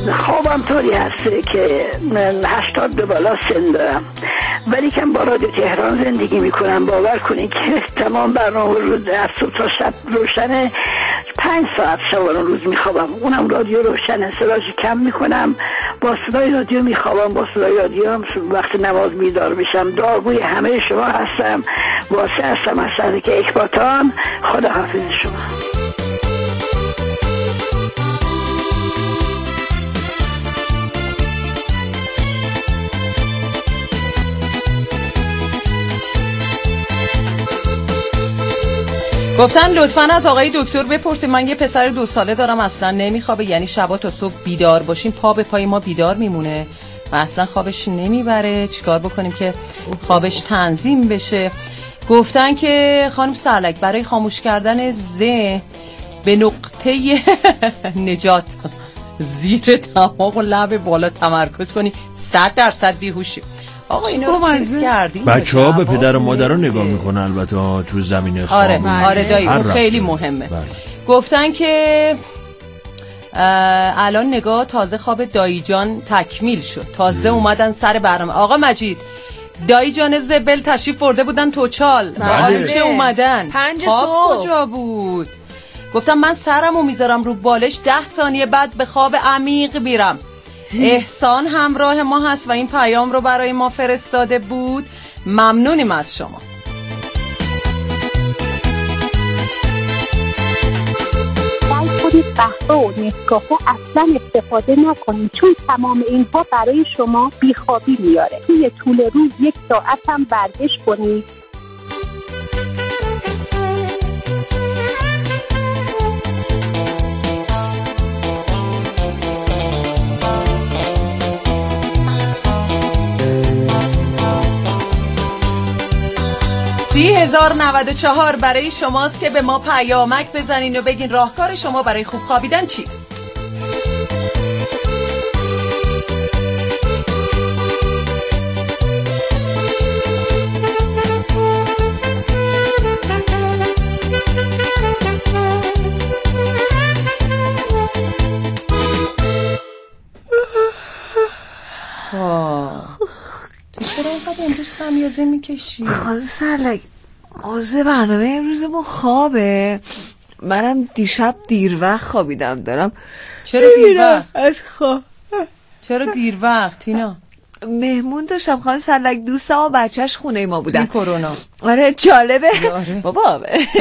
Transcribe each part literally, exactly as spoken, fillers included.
خوابم طوری هسته که من هشتاد به بالا سن دارم، ولی که با رادیو تهران زندگی میکنم. باور کنید که تمام برنامه روز از صبح تا شب روشنه، پنج ساعت شبانه روز میخوابم، اونم رادیو روشنه، صداش کم میکنم، با صدای رادیو میخوابم، با صدای رادیو هم وقت نماز بیدار میشم. دعاگوی همه شما هستم، واسه هستم از شهر که اکباتان. خدا حافظ شما. گفتن لطفاً از آقای دکتر بپرسید، من یه پسر دو ساله دارم اصلا نمیخوابه، یعنی شبا تا صبح بیدار باشیم پا به پای ما بیدار میمونه و اصلا خوابش نمیبره، چیکار بکنیم که خوابش تنظیم بشه؟ گفتن که خانم سرلک برای خاموش کردن ذهن به نقطه نجات زیر دماغ و لب بالا تمرکز کنی، صد درصد بیهوشی. آقا اینا رو تست کردیم. بچه ها به پدر و مادر رو نگاه میکنن البته تو زمینه خواب. آره آره دایی اون خیلی مهمه. بله. گفتن که الان نگاه تازه خواب دایی جان تکمیل شد، تازه مم. اومدن سر برنامه. آقا مجید دایی جان زبل تشریف برده بودن توچال، بله. چه اومدن پنج خواب کجا بود؟ گفتم من سرمو میذارم رو بالش، ده ثانیه بعد به خواب عمیق میرم. احسان همراه ما هست و این پیام رو برای ما فرستاده بود. ممنونیم از شما. باید خودید قهوه و نسکافه اصلا استفاده نکنید، چون تمام اینها برای شما بیخوابی میاره. توی طول روز یک ساعت هم ورزش کنید. سی هزار نود و چهار برای شماست که به ما پیامک بزنین و بگین راهکار شما برای خوب خوابیدن چی؟ تو چرا اینقدر امروز خمیازه میکشی؟ خانم سرلک موضوع برنامه امروز ما خوابه. منم دیشب دیر وقت خوابیدم، دارم چرا دیر وقت؟ خواب چرا دیر وقت تینا؟ مهمون داشتم خانم سرلک، دوستم و بچهش خونه ما بودن. این کرونا. آره جالبه. آره. بابا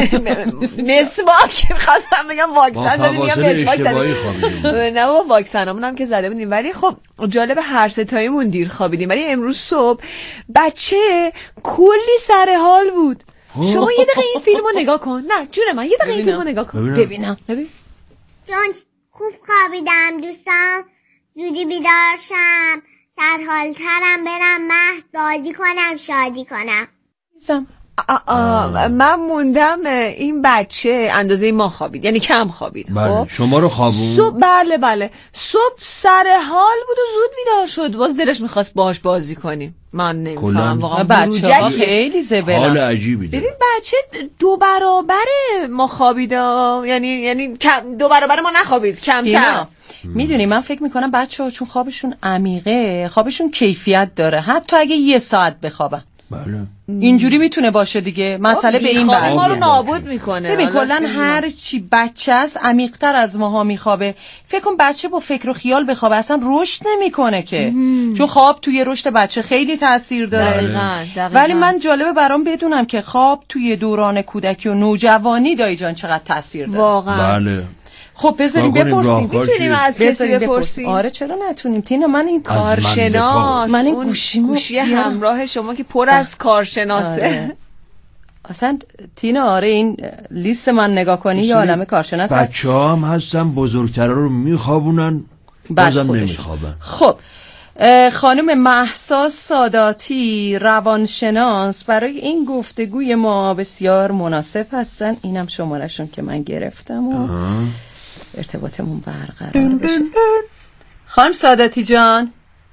مسواک می‌خواستم بگم واکسن دادیم، میگم مسواک زدیم. نه بابا واکسنامون هم که زده بودیم، ولی خب جالبه هر سه تایمون دیر خوابیدیم. ولی امروز صبح بچه کلی سر حال بود. شما یه دقیقه این فیلمو نگاه کن. نه جون من یه دقیقه این فیلمو نگاه کن ببینم. ببین جون خوب خوابیدم دوستان، زودی بیدار شم، سرحالترم، برم مهد بازی کنم، شادی کنم. آه آه من موندم این بچه اندازه ما خوابید، یعنی کم خوابید. بله. خب شما رو خوابون؟ صبح بله بله صبح سر حال بود و زود بیدار شد، باز دلش میخواست باهاش بازی کنیم. من نمیفهم واقعا بچه ها خیلی زبلن، حال عجیبی داره. ببین بچه دو برابر ما خوابیده، یعنی یعنی دو برابر ما نخوابید، کمتر. میدونی من فکر میکنم بچه ها چون خوابشون عمیقه، خوابشون کیفیت داره، حتی اگه یه ساعت بخوابن. بله. اینجوری میتونه باشه دیگه. مسئله به این بره ما رو نابود میکنه. ببین کلا هر چی بچه است عمیق‌تر از ماها میخوابه. فکر کن بچه با فکر و خیال بخوابه اصلا رشد نمیکنه که، چون خواب توی رشد بچه خیلی تاثیر داره. دقیقاً. دقیقاً. ولی من جالبه برام بدونم که خواب توی دوران کودکی و نوجوانی دایی جان چقدر تاثیر داره. واقعا. بله. خب بذاریم بپرسیم. میتونیم از کسی بپرسیم؟ آره چرا نتونیم تینا؟ من این کارشناس، من این گوشی گوشی همراه شما که پر از کارشناسه. آره. اصلا تینا آره این لیست من نگاه کنی یه عالمه کارشناس هست. بچه هم هستن بزرگترها رو میخوابونن بازم نمیخوابن. خب خانم مهسا ساداتی روانشناس برای این گفتگوی ما بسیار مناسب هستن. اینم شمارهشون که من گرفتم و آه. ارتباطمون برقرار بشه. خانم ساداتی جان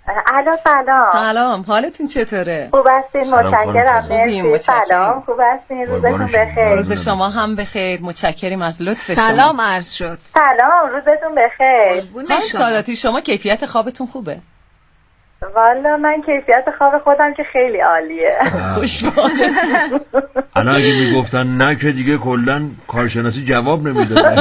الو سلام. سلام، حالتون چطوره؟ خوب هستین؟ متشکرم. مرسی. سلام، خوب هستین؟ روزتون بخیر. روز شما هم بخیر. متشکریم از لطف شما. سلام عرض شد. سلام، روزتون بخیر. خانم ساداتی شما کیفیت خوابتون خوبه؟ والا من کیفیت خواب خودم که خیلی عالیه. خوشحالتون. الان اگه میگفتن نه که دیگه کلن کارشناسی جواب نمیداد.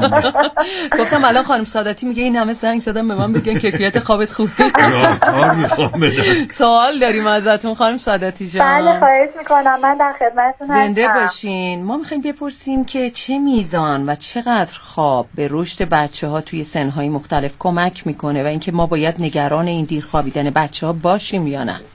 گفتم الان خانم ساداتی میگه این همه زنگ زدم به من بگن کیفیت خوابت خوبه. راهکار میخوام بدم. سوال داریم ازتون خانم ساداتی جان. بله خواهش میکنم، من در خدمتتون هستم. زنده باشین. ما میخوایم بپرسیم که چه میزان و چقدر خواب به رشد بچه‌ها توی سن‌های مختلف کمک میکنه و اینکه ما باید نگران این دیر خوابیدن بچه‌ها باشیم یا نه؟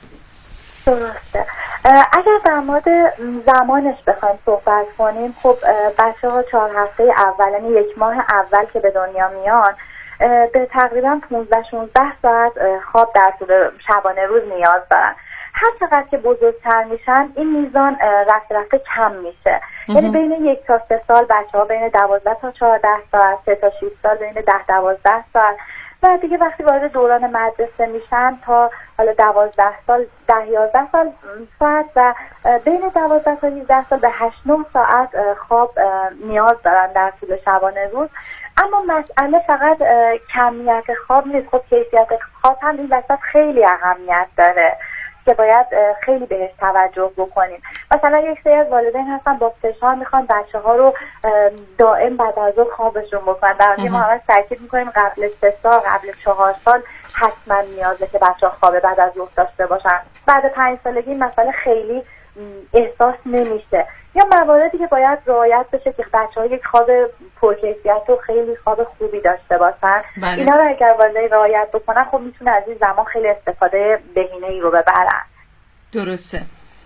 درسته. اگر در مورد زمانش بخوایم صحبت کنیم، خب بچه‌ها چهار هفته اول، یعنی یک ماه اول که به دنیا میان، به تقریبا پانزده شانزده ساعت خواب در طول شبانه روز نیاز دارن. هر چقدر که بزرگتر میشن این میزان رفته رفته کم میشه. یعنی بین یک تا سه سال بچه‌ها بین دوازده تا چهارده ساعت، سه تا شش سال بین ده دوازده ساعت، و دیگه وقتی وارد دوران مدرسه میشن تا حالا دوازده سال، ده یازده سال ساعت، و بین دوازده تا یازده سال به هشت نه ساعت خواب نیاز دارن در طول شبانه روز. اما مسئله فقط کمیت خواب نیست، خب کیفیت خواب هم این وسط خیلی اهمیت داره که باید خیلی بهش توجه بکنیم. مثلا یک سری از والدین هستن با فشار میخوان بچه ها رو دائم بعد از ظهر خوابشون بکنن. در حالی ما همش تاکید میکنیم قبل سه سال، قبل چهار سال حتما نیازه که بچه ها خواب بعد از ظهر داشته باشن. بعد پنج سالگی این مسئله خیلی احساس نمیشه. یا مواردی که باید رعایت بشه که بچه‌ها یک خواب پرکیفیت و خیلی خواب خوبی داشته باشن. بله. اینا رو اگر والدین رعایت بکنن خب میتونه از این زمان خیلی استفاده بهینه‌ای رو ببرن. درسته.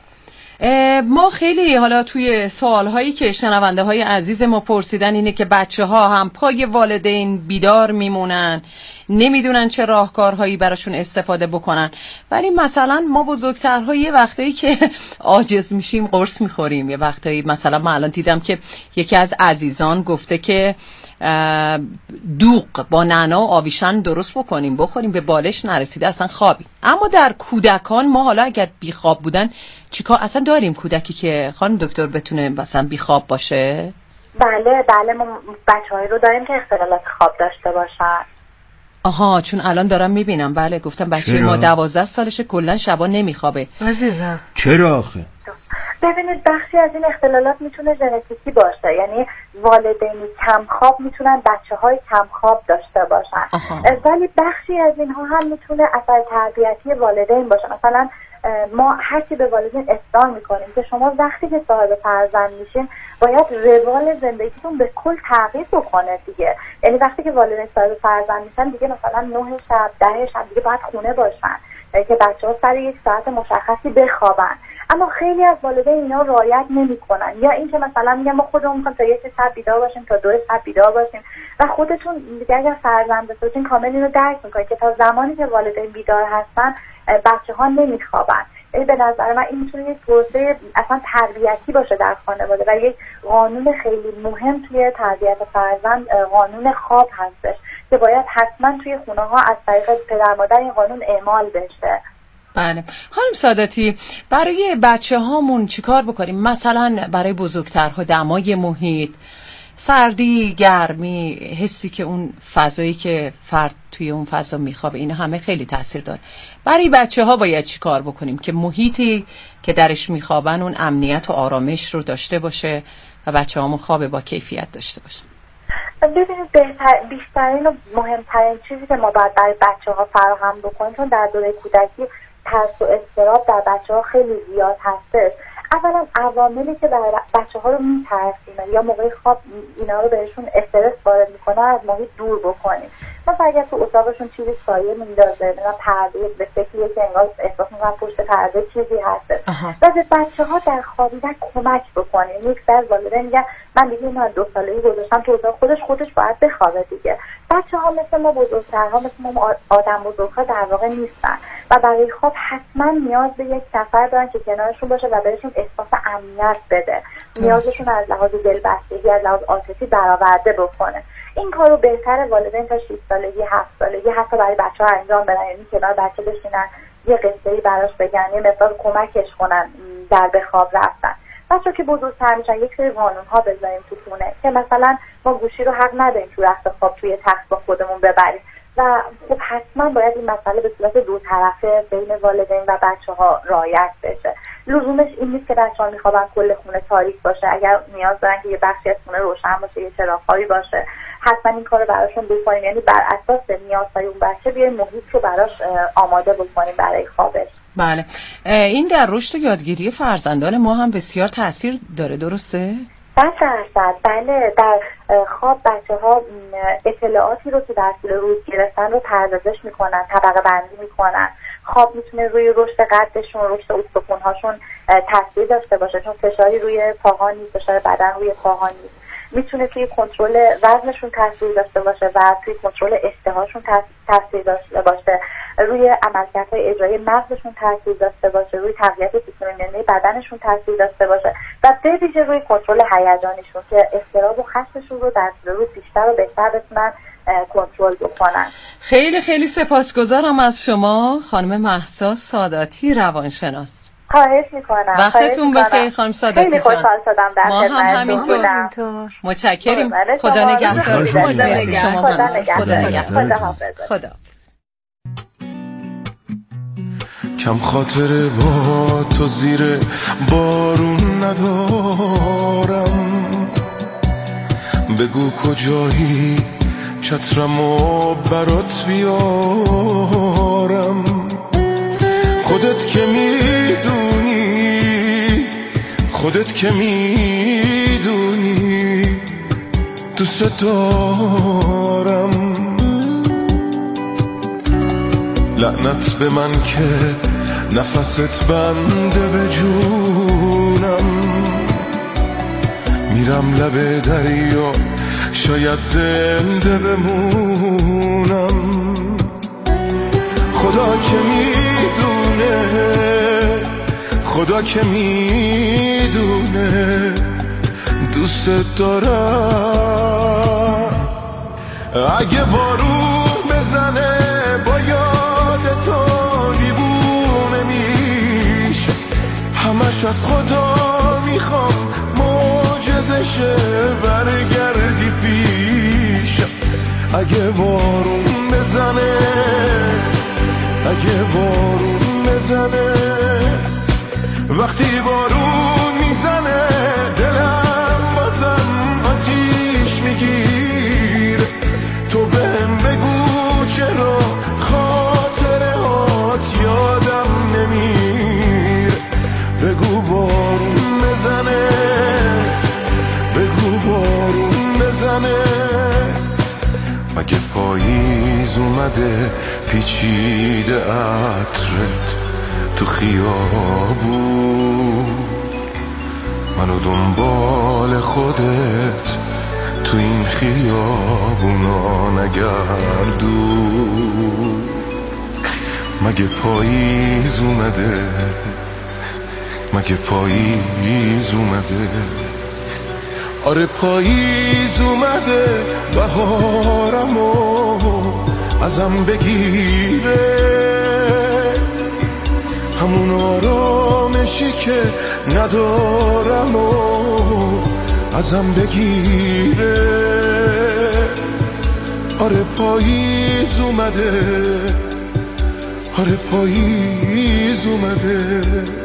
ما خیلی حالا توی سوالهایی که شنونده های عزیز ما پرسیدن اینه که بچه ها هم پای والدین بیدار میمونن، نمیدونن چه راهکارهایی براشون استفاده بکنن. ولی مثلا ما بزرگترها یه وقتایی که عاجز میشیم قرص میخوریم. یه وقتایی مثلا من الان دیدم که یکی از عزیزان گفته که دوغ با نعنا و آویشن درست بکنیم بخوریم، به بالش نرسیده اصلا خوابی. اما در کودکان ما حالا اگر بیخواب بودن چیکار؟ اصلا داریم کودکی که خانم دکتر بتونه مثلا بیخواب باشه؟ بله بله، ما بچه‌هایی رو داریم که اختلالات خواب داشته باشن. آها، چون الان دارم میبینم. بله گفتم بچه ما دوازده سالشه کلا شبا نمیخوابه. عزیزم چرا آخه؟ ببینید بخشی از این اختلالات میتونه ژنتیکی باشه، یعنی والدینی کم خواب میتونن بچه های کم خواب داشته باشن. ولی بخشی از اینها هم میتونه اثر تربیتی والدین باشه. مثلا ما هرچی به والدین اصرار میکنیم که شما وقتی که صاحب فرزند میشین باید روال زندگیتون به کل تغییر بکنه دیگه. یعنی وقتی که والدین صاحب فرزند میشن دیگه مثلا نه شب، ده شب دیگه باید خونه باشن که بچه ها سر یک ساعت مشخصی بخوابن. اما خیلی از والدین اینا رعایت نمیکنن، یا اینکه مثلا میگن ما خودمون میخوایم تا یک شب بیدار باشیم تا دو شب بیدار باشیم، و خودتون دیگه اگر فرزند بسازین کامل اینو درک میکنید که تا زمانی که والدین بیدار هستن بچه ها نمیخوابن. یعنی به نظر من این میتونه یک پروسه اصلا تربیتی باشه در خانواده و یک قانون خیلی مهم توی تربیت فرزند قانون خواب هستش که باید حتما توی خونه ها از طریق پدر مادر این قانون اعمال بشه. بله خانم ساداتی، برای بچه هامون چیکار بکنیم؟ مثلا برای بزرگترها دمای محیط، سردی، گرمی، حسی که اون فضایی که فرد توی اون فضا میخوابه، این همه خیلی تاثیر داره. برای بچه ها باید چیکار بکنیم که محیطی که درش میخوابن اون امنیت و آرامش رو داشته باشه و بچه هامون خواب با کیفیت داشته باشه؟ ببینید بهتر بیشترین و مهمترین چیزی که ما باید برای بچه ها فراهم بکنیم، چون در دوره کودکی ترس و اضطراب در بچه ها خیلی زیاد هستش. اولا عواملی که برای بچه ها رو میترسیم یا موقع خواب اینا رو بهشون استرس وارد میکنه از محیط دور بکنیم. مثلا اگر تو اتاقشون چیزی سایه میندازه، مثلا پرده به شکلیه که انگار احساس میکنن پشت پرده چیزی هست، و به بچه ها در خوابیدن کمک بکنیم. یک سر والدین میگن من دیگه اینو دو سالگی گذاشتم تو اتاق خودش خودش باید بخوابه دیگه. بچه ها مثل ما بزرگترها، مثل ما آدم بزرگها در واقع نیستن. و برای خواب حتما نیاز به یک نفر دارن که کنارشون باشه و بهشون احساس امنیت بده، نیازشون از لحاظ دلبستگی از لحاظ عاطفی برآورده بکنه. این کار رو بهتره والدین تا شش سالگی هفت سالگی حتی برای بچه‌ها انجام بدن، یعنی کنار بچه بشینن یه قصه‌ای براش بگن، یه مقدار کمکش کنن در به خواب رفتن. بچه‌ها که بزرگتر میشن یک سری قانون‌ها بذاریم تو خونه که مثلا ما گوشی رو حق نداریم تو رخت خواب توی تخت با خودمون ببریم و خب حتما باید این مسئله به صورت دو طرفه بین والدین و بچه‌ها رعایت بشه. لزومش این نیست که بچه‌ها میخوابن کل خونه تاریک باشه، اگر نیاز دارن که یه بخشی از خونه روشن باشه، یه چراغ‌هایی باشه، حتما این کارو براشون بکنیم، یعنی بر اساس نیازهای اون بچه بیایم محیط رو براش آماده بکنیم برای خوابش. بله، این در رشد و یادگیری فرزندان ما هم بسیار تاثیر داره، درسته؟ صد درصد بله. در خواب بچه ها اطلاعاتی رو که در طول روز گرفتن رو پردازش میکنن، طبقه بندی میکنن. خواب میتونه روی رشد قدشون، رشد استخوان‌هاشون تاثیر داشته باشه، چون فشاری روی پاها نیست، فشار بدن روی پاها نیست. میتونه توی کنترل وزنشون تاثیر داشته باشه و توی کنترل اشتهاشون تاثیر داشته باشه، روی عملکردهای اجرایی مغزشون تاثیر داشته باشه، روی تقویت سیستم ایمنی بدنشون تاثیر داشته باشه و به ویژه روی کنترل هیجانشون که اضطراب و خشمشون رو در طول روز بیشتر و بهتر بتونن کنترل بکنن. خیلی خیلی سپاسگزارم از شما خانم مهسا ساداتی، روانشناس. خواهش میکنم. وقتتون بخیر خانم ساداتی جان. خیلی خوشحال شدم در ما هم همینطور. متشکریم. خدا نگهدار. خدا نگهدار. خدا نگهدار. خدا. کم خاطر با تو زیر بارون ندارم، بگو کجایی چترمو برات بیارم. خودت که میدونی، خودت که میدونی دوست دارم. لعنت به من که نفست بنده به جونم، میرم لب دریا شاید زنده بمونم. خدا که میدونه، خدا که میدونه دوست دارم. اگه بارون بزنه با یاد تو دیوونه میشه، همش از خدا میخوام معجزشه برگردی پیش. اگه بارون بزنه، اگه بارون بزنه، وقتی بارون میزنه دلم بازم آتیش میگیره. تو بهم بگو چرا خاطره هات یادم نمیره. بگو بارون بزنه، بگو بارون بزنه. مگه پاییز اومده پیچیده عطرت تو خیابون، منو دنبال خودت تو این خیابونا نگردون. مگه پاییز اومده، مگه پاییز اومده. آره پاییز اومده بهارمو ازم بگیره، همون آرامشی که ندارم و ازم بگیره. آره پاییز اومده، آره پاییز اومده.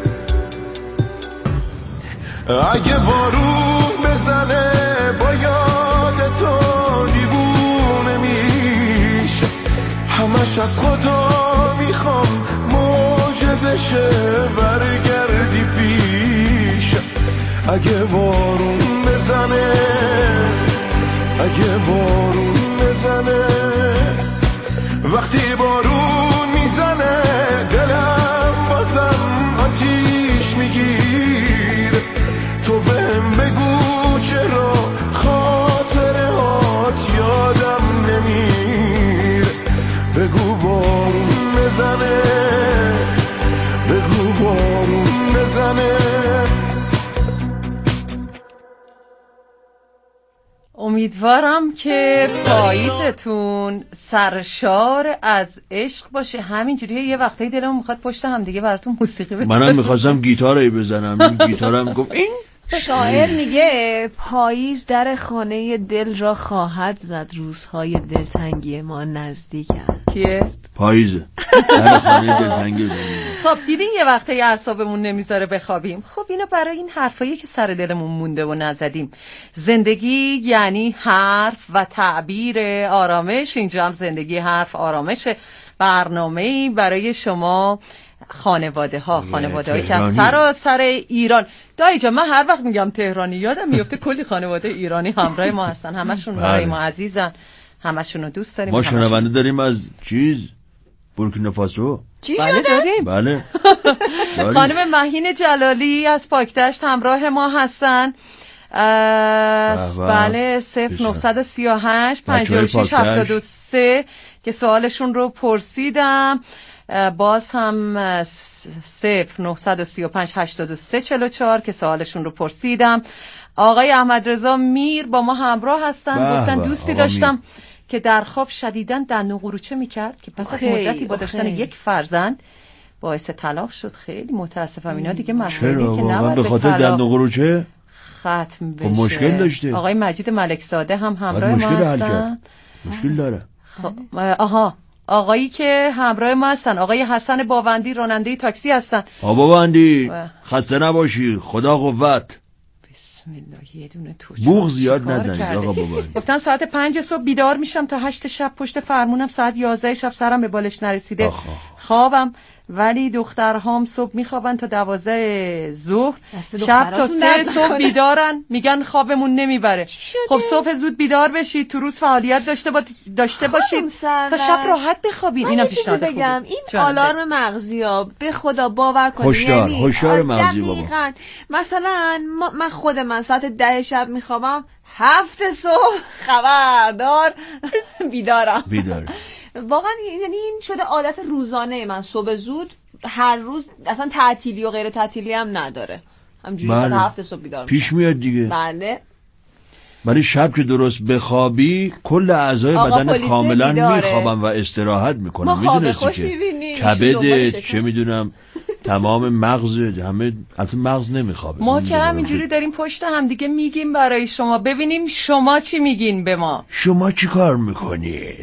اگه بارون بزنه با یاد تو دیوونه میشه، همش از خدا میخوام معجزشه برگردی پیش. اگه بارون بزنه، اگه بارون بزنه، وقتی بارون میزنه دلم بازم آتیش میگیره. تو بهم بگو چرا خاطره هات یادم نمیره. بگو بارون بزنه، امیدوارم که پاییزتون سرشار از عشق باشه. همینجوری یه وقتایی دلم میخواد پشت هم دیگه براتون موسیقی بزنم. منم میخواستم گیتاری بزنم، این گیتارم گفت این شاعر میگه پاییز در خانه دل را خواهد زد، روزهای دلتنگی ما نزدیکند. کیه؟ پاییزه در خانه دلتنگی دل. خب دیدین یه وقته اعصابمون نمیذاره بخوابیم. خب اینو برای این حرفایی که سر دلمون مونده و نزدیم. زندگی یعنی حرف و تعبیر، آرامش. اینجا هم زندگی حرف آرامش. برنامه‌ای برای شما خانواده ها، خانواده هایی که از سراسر ایران. دایی جان من هر وقت میگم تهرانی یادم میفته کلی خانواده ایرانی همراه ما هستن، همشون برای ما عزیزن، همشون رو دوست داریم. ما شنونده داریم از چیز بورکینافاسو. بله داریم. بله. خانم مهین جلالی از پاکدشت همراه ما هستن. بله صفر نهصد و سی و هشت پنجاه و شش هفتاد و سه که سوالشون رو پرسیدم. باز هم صفر نهصد و سی و پنج هشتاد و سه چهل و چهار که سوالشون رو پرسیدم. آقای احمد رضا میر با ما همراه هستن. گفتن دوستی داشتم میر. که در خواب شدیداً دندون قروچه میکرد که پس از مدتی با داشتن یک فرزند باعث طلاق شد. خیلی متاسفم. اینا دیگه مسئله که نباید به خاطر دندون قروچه ختم بشه. مشکل داشته. آقای مجید ملکزاده هم همراه ما هستن. مشکل داره. خب آها آقایی که همراه ما هستن آقای حسن باوندی راننده تاکسی هستن. آقا باوندی خسته نباشی، خدا قوت. بسم الله. یه دونه تو بوق زیاد نزنید آقا باوندی. گفتن ساعت پنج صبح بیدار میشم تا هشت شب پشت فرمونم، ساعت یازده شب سرم به بالش نرسیده آخ. خوابم، ولی دخترهام صبح میخوابن تا دوازده ظهر، شب تا سه صبح بیدارن، میگن خوابمون نمیبره. خب صبح زود بیدار بشید، تو روز فعالیت داشته با... داشته باشید تا شب راحت بخوابید. اینا پیشنهاد خوبه. بگم این آلارم مغزی‌ها به خدا باور کنید، هشدار هشدار مغزی بابا. مثلا من خود من ساعت ده شب میخوابم، هفت صبح خبردار بیدارم. بیدار واقعا یعنی این شده عادت روزانه من، صبح زود هر روز، اصلا تعطیلی و غیر تعطیلی هم نداره، همجوری ساعت هفت صبح بیدار میشم. پیش میاد دیگه. بله. ولی شب که درست بخوابی کل اعضای بدن کاملا میخوابن و استراحت میکنن. میدونستی که کبدت چه میدونم تمام مغز همه، البته مغز نمیخوابه. ما که همینجوری داریم پشت هم دیگه میگیم برای شما، ببینیم شما چی میگین به ما. شما چی کار میکنید؟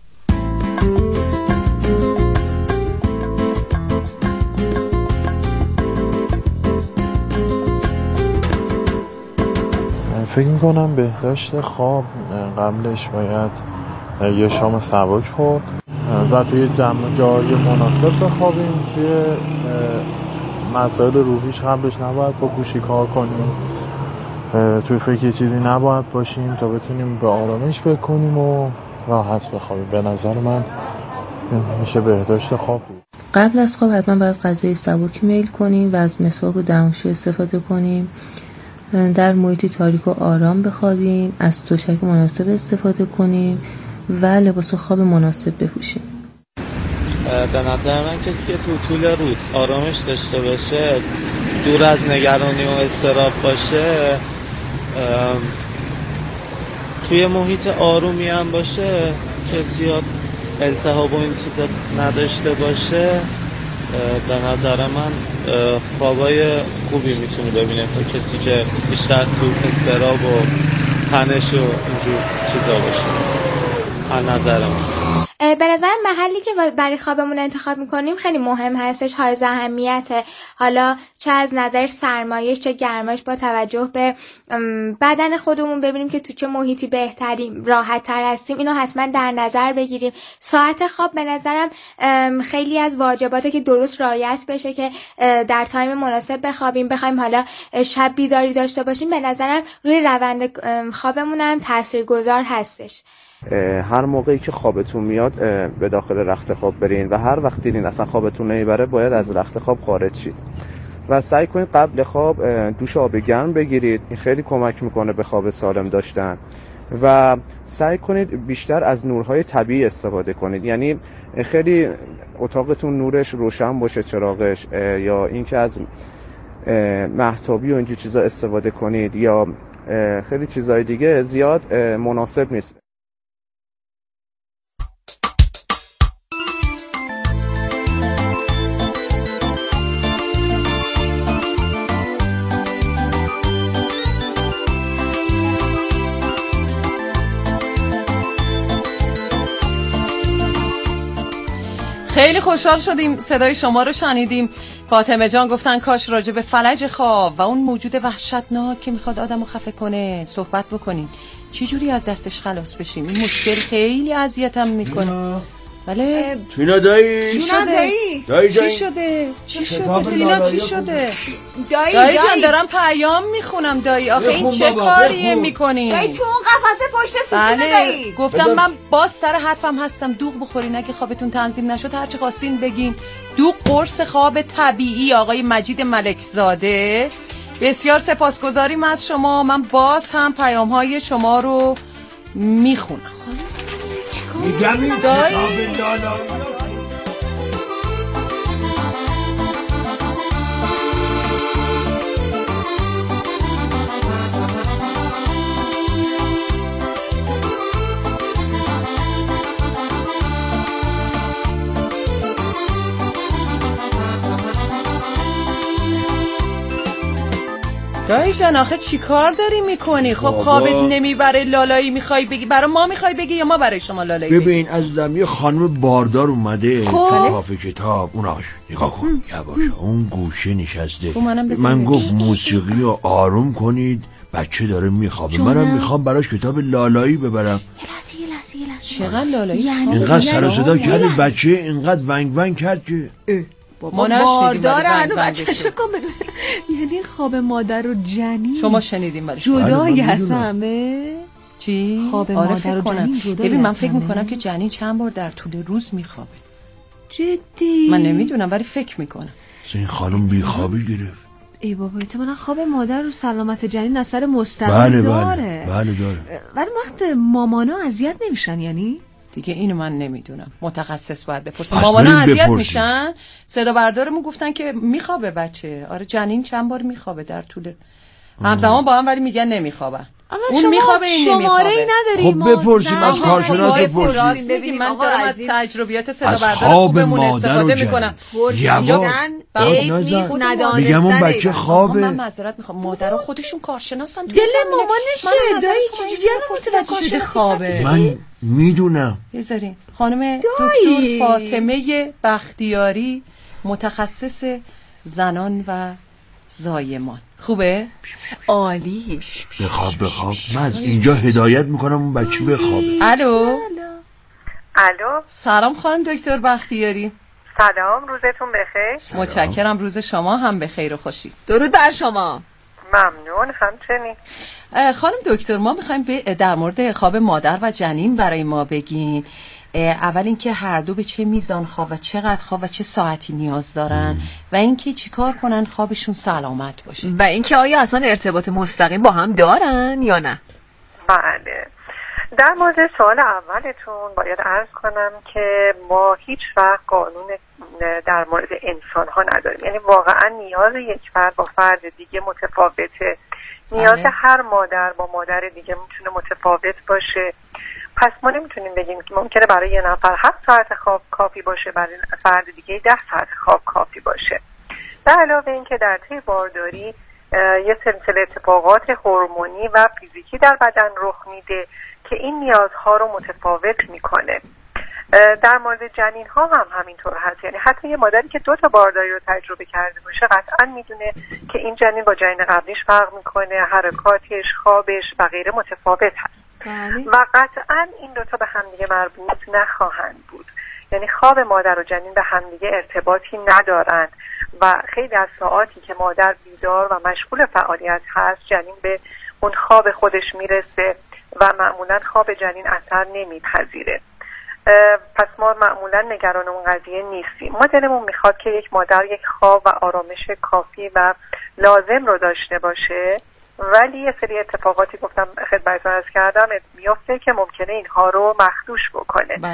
فکر میکنم بهداشت خواب قبلش باید یه شام سبک خورد و توی جمع جای مناسب بخوابیم. توی مسائل روحیش قبلش نباید با گوشی کار کنیم، توی فکر چیزی نباید باشیم تا بتونیم به آرامش فکر کنیم و راحت بخوابیم. به نظر من میشه بهداشت خواب بود. قبل از خواب حتما باید غذای سبک میل کنیم و از مسواک و دمشویی استفاده کنیم. در محیطی تاریک و آرام بخوابیم، از تشک مناسب استفاده کنیم و لباس خواب مناسب بپوشیم. به نظر من کسی که تو طول روز آرامش داشته باشه، دور از نگرانی و اضطراب باشه، توی محیط آرومی هم باشه که زیاد التهاب و این چیزا نداشته باشه، به نظر من خوابای خوبی میتونه ببینه تا کسی که بیشتر تو اضطراب و تنش و اینجور چیزا باشه. از نظر من به نظر محلی که برای خوابمون انتخاب میکنیم خیلی مهم هستش، حائز اهمیته. حالا چه از نظر سرمایش چه گرمایش، با توجه به بدن خودمون ببینیم که تو چه محیطی بهتریم، راحت تر هستیم، اینو حتما در نظر بگیریم. ساعت خواب به نظرم خیلی از واجباته که درست رعایت بشه که در تایم مناسب بخوابیم. بخوایم حالا شب بیداری داشته باشیم، به نظرم روی روند خوابمون هم تاثیرگذار هستش. هر موقعی که خوابتون میاد به داخل رخت خواب برین و هر وقت دیدین اصلا خوابتون نمیبره باید از رخت خواب خارج شید و سعی کنید قبل خواب دوش آب گرم بگیرید. این خیلی کمک میکنه به خواب سالم داشتن و سعی کنید بیشتر از نورهای طبیعی استفاده کنید. یعنی خیلی اتاقتون نورش روشن باشه، چراغش، یا اینکه از مهتابی و اینجور چیزا استفاده کنید، یا خیلی چیزای دیگه زیاد مناسب نیست. خیلی خوشحال شدیم صدای شما رو شنیدیم. فاطمه جان گفتن کاش راجع به فلج خواب و اون موجود وحشتناک که میخواد آدمو خفه کنه صحبت بکنین، چی جوری از دستش خلاص بشیم. این مشکل خیلی اذیتم میکنه. بله تینا دایی چی شده؟ دایی چی شده؟ چی شده؟ تینا چی شده؟ دایی دایی جان دارم پیام میخونم دایی. آخه این چه کاریه میکنی؟ دایی تو اون قفسه پشت ستونه بله. دایی. گفتم من باز سر حرفم هستم، دوغ بخورین اگه خوابتون تنظیم نشد هر چی خواستین بگین. دوغ قرص خواب طبیعی آقای مجید ملکزاده. بسیار سپاسگزاریم از شما. من باز هم پیام های شما رو میخونم. میگم این کتاب لالا دایی جان آخه چی کار داری میکنی؟ خب خوابت نمیبره لالایی میخوای بگی برای ما میخوای بگی یا ما برای شما لالایی بگی؟ ببین عزیزم یه خانم باردار اومده کافه کتاب اوناش نگاه کن یواش اون گوشه نشسته. من گفت موسیقی رو آروم کنید بچه داره میخوابه. منم میخوام براش کتاب لالایی ببرم. یه لحظه یه لحظه چقدر لالایی؟ یعنی اینقدر سر و صدا کرد بچه اینقدر ونگ ونگ کرد که ما باردارن و بچه شکم بدون. یعنی خواب مادر و جنین شما شنیدیم ولی جدایی هست همه چی؟ خواب آره مادر و جنین جدایی. ببین من فکر میکنم که جنین چند بار در طول روز میخوابه. جدی؟ من نمیدونم ولی فکر میکنم این خانم بیخوابی گرفت. ای بابا احتمالاً خواب مادر و سلامت جنین اثر مستقیم بله داره. بله بله داره. ولی وقت مامانا اذیت نمیشن یعنی؟ دیگه اینو من نمیدونم، متخصص باید بپرسم. مامانا اذیت میشن؟ صدا بردارمون گفتن که میخوابه بچه. آره جنین چند بار میخوابه در طول همزمان با هم ولی میگن نمیخوابن. اون میخوابه این نمیخوابه. خب بپرسیم از کارشناس بپرسیم. ببین من دارم از تجربیات صدا بردار خوبمون استفاده میکنم. میگم اون بچه خوابه. من معذرت میخوام مادرها خودشون کارشناسن. دل مامانشه دایی چجوری الان پرسیدن خوابه؟ من میدونم. بذارین خانم دکتر فاطمه بختیاری متخصص زنان و زایمان. خوبه؟ عالی. بخواب بخواب. من از اینجا هدایت میکنم اون بچه بخوابه. الو الو سلام خانم دکتر بختیاری. سلام روزتون بخیر. متشکرم روز شما هم بخیر و خوشی. درود بر شما. ممنون همچنین. خانم دکتر ما میخوایم در مورد خواب مادر و جنین برای ما بگین. اول اینکه هر دو به چه میزان خواب و چقدر خواب و چه ساعتی نیاز دارن ام. و اینکه چیکار کنن خوابشون سلامت باشه و اینکه آیا اصلا ارتباط مستقیم با هم دارن یا نه. بله در مورد سوال اولتون باید عرض کنم که ما هیچ وقت قانون در مورد انسان ها نداریم. یعنی واقعا نیاز یک فرد با فرد دیگه متفاوته. نیاز آه. هر مادر با مادر دیگه میتونه متفاوت باشه. پس ما نمیتونیم بگیم که ممکنه برای یه نفر هفت ساعت خواب کافی باشه، برای فرد دیگه ده ساعت خواب کافی باشه. به علاوه اینکه در طی بارداری یه سلسله اتفاقات هورمونی و فیزیکی در بدن رخ میده که این نیازها رو متفاوت میکنه. در مورد جنین ها هم همینطور هست. یعنی حتی یه مادری که دو تا بارداری رو تجربه کرده باشه قطعا میدونه که این جنین با جنین قبلیش فرق میکنه، حرکاتش، خوابش و غیره متفاوت هست. و قطعا این دوتا به همدیگه مربوط نخواهند بود. یعنی خواب مادر و جنین به همدیگه ارتباطی ندارند و خیلی از ساعاتی که مادر بیدار و مشغول فعالیت هست جنین به اون خواب خودش میرسه و معمولا خواب جنین اثر نمیپذیره. پس ما معمولا نگران اون قضیه نیستیم. ما دلمون میخواد که یک مادر یک خواب و آرامش کافی و لازم رو داشته باشه، ولی یه سری اتفاقاتی گفتم خدمتتون عرض کردم میفته که ممکنه اینها رو مخدوش بکنه. بله.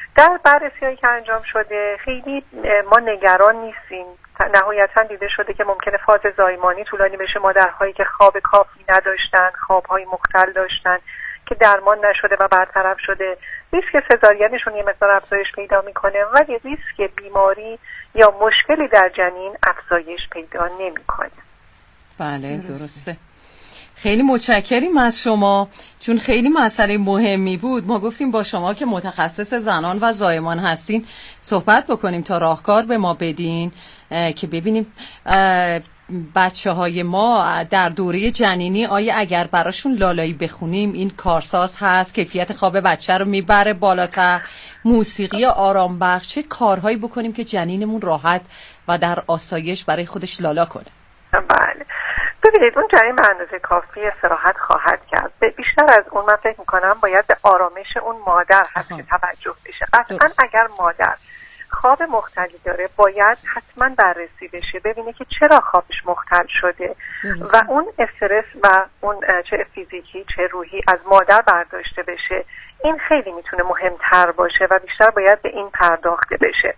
در بررسی‌هایی که انجام شده خیلی ما نگران نیستیم. نهایتاً دیده شده که ممکنه فاز زایمانی طولانی بشه. مادرهایی که خواب کافی نداشتن، خواب‌های مختل داشتن که درمان نشده و برطرف شده، ریسک سزارینشون یه مقدار افزایش پیدا میکنه، ولی ریسک بیماری یا مشکلی در جنین افزایش پیدا نمیکنه. بله درسته. خیلی متشکریم از شما، چون خیلی مسئله مهمی بود. ما گفتیم با شما که متخصص زنان و زایمان هستین صحبت بکنیم تا راهکار به ما بدین که ببینیم بچه های ما در دوره جنینی آیا اگر براشون لالایی بخونیم این کارساز هست، کیفیت خواب بچه رو میبره بالاتر، موسیقی آرام بخش، چه کارهایی بکنیم که جنینمون راحت و در آسایش برای خودش لالا کنه؟ بله ببینید اون جنین به اندازه کافی استراحت خواهد کرد. بیشتر از اون من فکر میکنم باید به آرامش اون مادر هست که توجه بشه. قطعا اگر مادر خواب مختلی داره باید حتما بررسی بشه، ببینه که چرا خوابش مختل شده درست. و اون استرس و اون چه فیزیکی چه روحی از مادر برداشته بشه. این خیلی میتونه مهمتر باشه و بیشتر باید به این پرداخته بشه.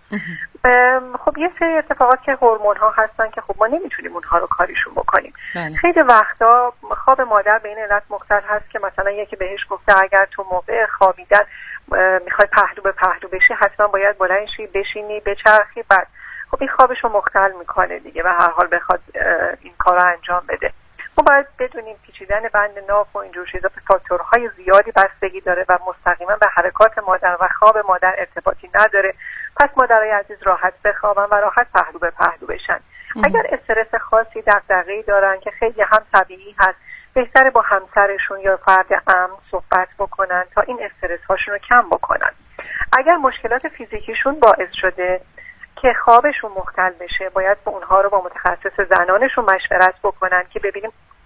خب یه سری اتفاقات که هورمون ها هستن که خب ما نمیتونیم اونها رو کاریشون بکنیم. بله. خیلی وقتا خواب مادر به این علت مختل هست که مثلا یکی بهش گفته اگر تو موقع خوابیدن میخوای پهلو به پهلو بشی حتما باید بلند شی بشینی بچرخی، بعد خب این خوابش رو مختل میکنه دیگه و هر حال بخواد این کار رو انجام بده. ما باید بدونیم پیچیدن بند ناف و اینجور چیزا به فاکتورهای زیادی بستگی داره و مستقیما به حرکات مادر و خواب مادر ارتباطی نداره. پس مادرای عزیز راحت بخوابن و راحت پهلو به پهلو بشن. ام. اگر استرس خاصی دغدغه‌ای دارن که خیلی هم طبیعی هست، بهتره با همسرشون یا فرد امن صحبت بکنن تا این استرس هاشون رو کم بکنن. اگر مشکلات فیزیکیشون باعث شده که خوابشون مختل بشه، باید با اونها رو با متخصص زنانشون مشورت بکنن که ببینیم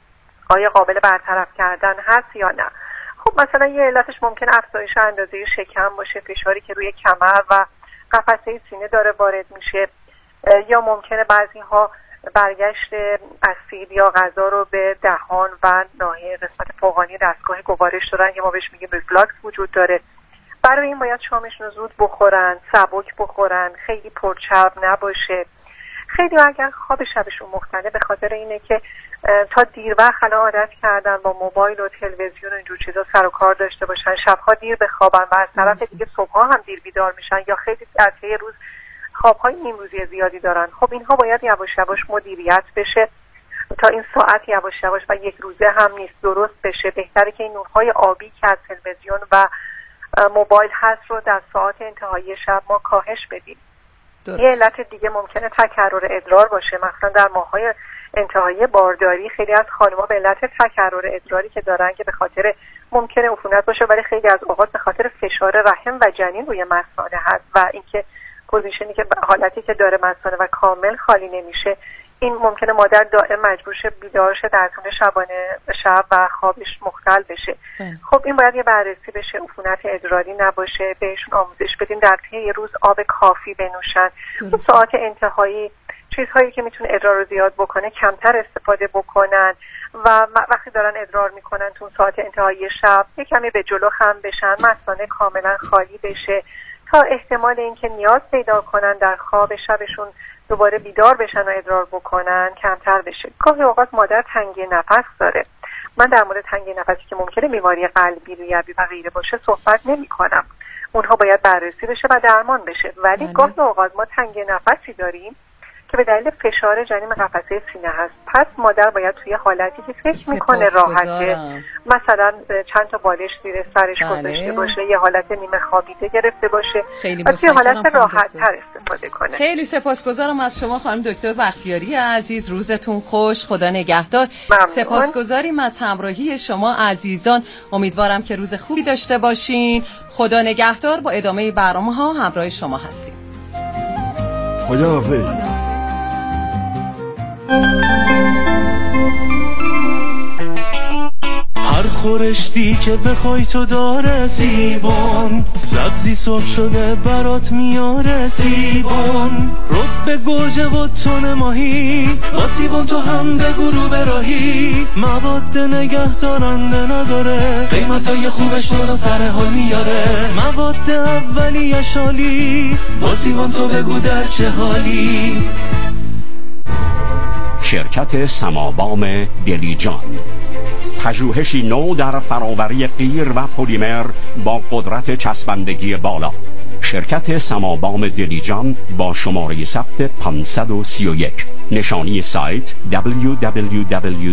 آیا قابل برطرف کردن هست یا نه. خب مثلا یه علتش ممکن افزایش اندازه شکم باشه، فشاری که روی کمر و قفسه سینه داره وارد میشه، یا ممکنه بعضی ها برگشت اسید یا غذا رو به دهان و ناحیه قسمت فوقانی دستگاه گوارش دارن که ما بهش میگیم ریفلاکس وجود داره. برای این باید شامشون رو زود بخورن، سبک بخورن، خیلی پرچرب نباشه. خیلی اگر خواب شبشون مختله به خاطر اینه که تا دیر وقت الان عادت کردن با موبایل و تلویزیون و اینجور چیزا سر و کار داشته باشن، شبها دیر بخوابن و از طرف دیگه صبحها هم دیر بیدار میشن یا خیلی در طی روز خوابهای نیم روزی زیادی دارن. خب اینها باید یواش یواش مدیریت بشه تا این ساعت یواش یواش و یک روزه هم نیست درست بشه. بهتره که این نورهای آبی که از تلویزیون و موبایل هست رو در ساعت انتهایی شب ما کاهش بدیم. درست. یه علت دیگه ممکنه تکرر ادرار باشه. مثلا در ماه‌های انتهایی بارداری خیلی از خانم‌ها به علت تکرر ادراری که دارن که به خاطر ممکنه عفونت باشه ولی خیلی از اوقات به خاطر فشار رحم و جنین روی مثانه هست و اینکه پوزیشنی که حالتی که داره مثانه و کامل خالی نمیشه، این ممکنه مادر دائم مجبور شه بیدار شه در طول شبانه شب و خوابش مختل بشه. بله. خب این باید یه بررسی بشه، عفونت ادراری نباشه، بهشون آموزش بدیم در طی روز آب کافی بنوشن. خب ساعت انتهایی چیزهایی که میتونه ادرار رو زیاد بکنه کمتر استفاده بکنن و وقتی دارن ادرار میکنن تو ساعت انتهایی شب یه کمی به جلو خم بشن، مثانه کاملا خالی بشه تا احتمال اینکه نیاز پیدا کنن در خواب شبشون دوباره بیدار بشن و ادرار بکنن کمتر بشه. گاهی اوقات مادر تنگی نفس داره. من در مورد تنگی نفسی که ممکنه بیماری قلبی، ریوی و غیره باشه صحبت نمی کنم. اونها باید بررسی بشه و درمان بشه. ولی گاهی اوقات ما تنگی نفسی داریم که به دلیل فشار جنین قفسه سینه هست. پس مادر باید توی حالتی که فکر میکنه راحته، مثلا چند تا بالش زیر سرش گذاشته باشه، یه حالت نیمه خوابیده گرفته باشه و توی حالت راحت تر استفاده کنه. خیلی سپاسگزارم از شما خانم دکتر بختیاری عزیز. روزتون خوش، خدا نگهدار. سپاسگزاریم از همراهی شما عزیزان. امیدوارم که روز خوبی داشته باشین. خدا نگهدار. با ادامه برنامه ها همراه شما هستیم. خدا حافظ. هر خورشتی که بخوای تو داره، سیبون سبزی سرخ شده برات میاره، سیبون رب به گوجه و تون ماهی، با سیبون تو هم بگو رو براهی، مواد نگه دارنده نداره، قیمتای خوبش تو رو سر حال میاره، مواد اولیه شالی، با سیبون تو بگو در چه حالی. شرکت سمابام دلیجان، پژوهشی نو در فراوری قیر و پلیمر با قدرت چسبندگی بالا. شرکت سمابام دلیجان با شماره ثبت پانصد و سی و یک، نشانی سایت دبلیو دبلیو دبلیو